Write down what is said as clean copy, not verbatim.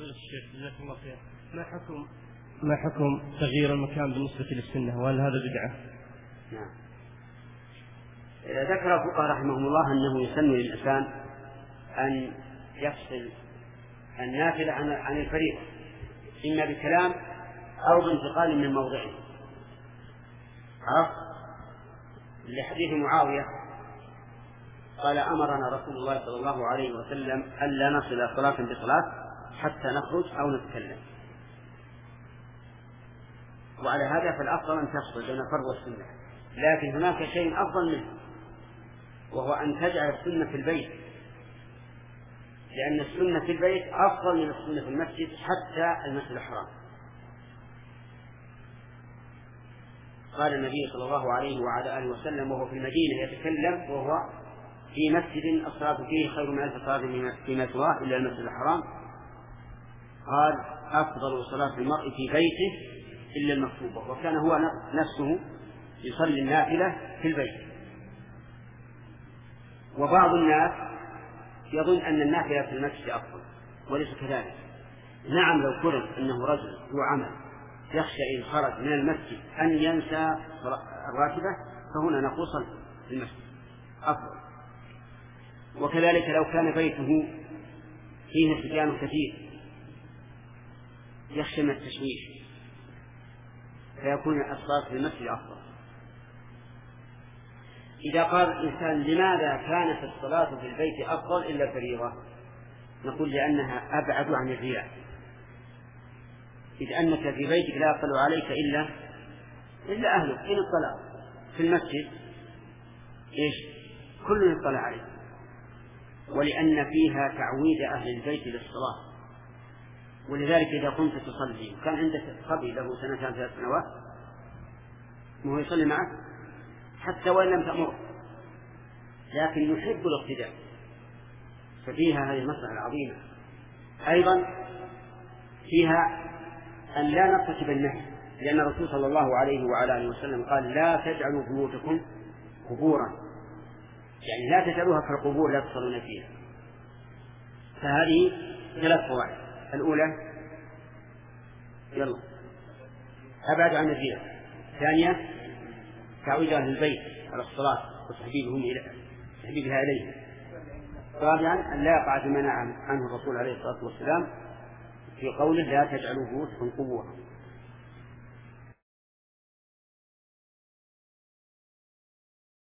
الشيخ جزاك الله خير، ما حكم تغيير المكان بالنسبة للسنة، وهل هذا بدعة؟ نعم. ذكر الفقهاء رحمهم الله أنه يسن للإنسان أن يفصل النافلة عن الفريضة، إما بكلام أو بانتقال من موضعه. عرفت؟ لحديث معاوية قال أمرنا رسول الله صلى الله عليه وسلم ألا نصل صلاة بصلاة حتى نخرج أو نتكلم. وعلى هذا فالأفضل أن تفصل بين الفرض والسنة، لكن هناك شيء أفضل منه، وهو أن تجعل السنة في البيت، لأن السنة في البيت أفضل من السنة في المسجد حتى المسجد الحرام. قال النبي صلى الله عليه وعلى آله وسلم وهو في المدينة يتكلم وهو في مسجد الصلاة فيه خير من 1000 صلاة فيما سواه إلا المسجد الحرام، قال أفضل صلاة المرء في بيته إلا المكتوبة، وكان هو نفسه يصلي النافلة في البيت. وبعض الناس يظن أن النافلة في المسجد أفضل، وليس كذلك. نعم، لو فرض أنه رجل ذو عمل يخشى إن خرج من المسجد أن ينسى الراتبة، فهنا نقول صل في المسجد أفضل. وكذلك لو كان بيته فيه صبيان كثير يخشى من التشويش، فيكون الصلاة في المسجد أفضل. إذا قال الإنسان لماذا كانت الصلاة في البيت أفضل إلا الفريضة، نقول لأنها أبعد عن الرياء، إذ أنك في بيتك لا يطلع عليك إلا أهلك. إن اطلع في المسجد كل يطلع عليك، ولأن فيها تعويد أهل البيت للصلاة. ولذلك إذا كنت تصلي وكان عندك صبي له 2 3 سنوات وهو يصلي معك حتى وإن لم تأمر، لكن يحب الاقتداء، ففيها هذه المصلحة العظيمة. أيضا فيها أن لا نرتكب النهي، لأن الرسول صلى الله عليه وعلى آله وسلم قال لا تجعلوا بيوتكم قبورا، يعني لا تجعلوها كالقبور لا تصلون فيها. فهذه 3 فوائد. الأولى أبعد عن الرياء، الثانية تعويد أهل البيت على الصلاة وتحبيبها إليه، رابعا أن لا يقع بما نهى عنه الرسول عليه الصلاة والسلام في قوله لا تجعلوا بيوتكم قبورا.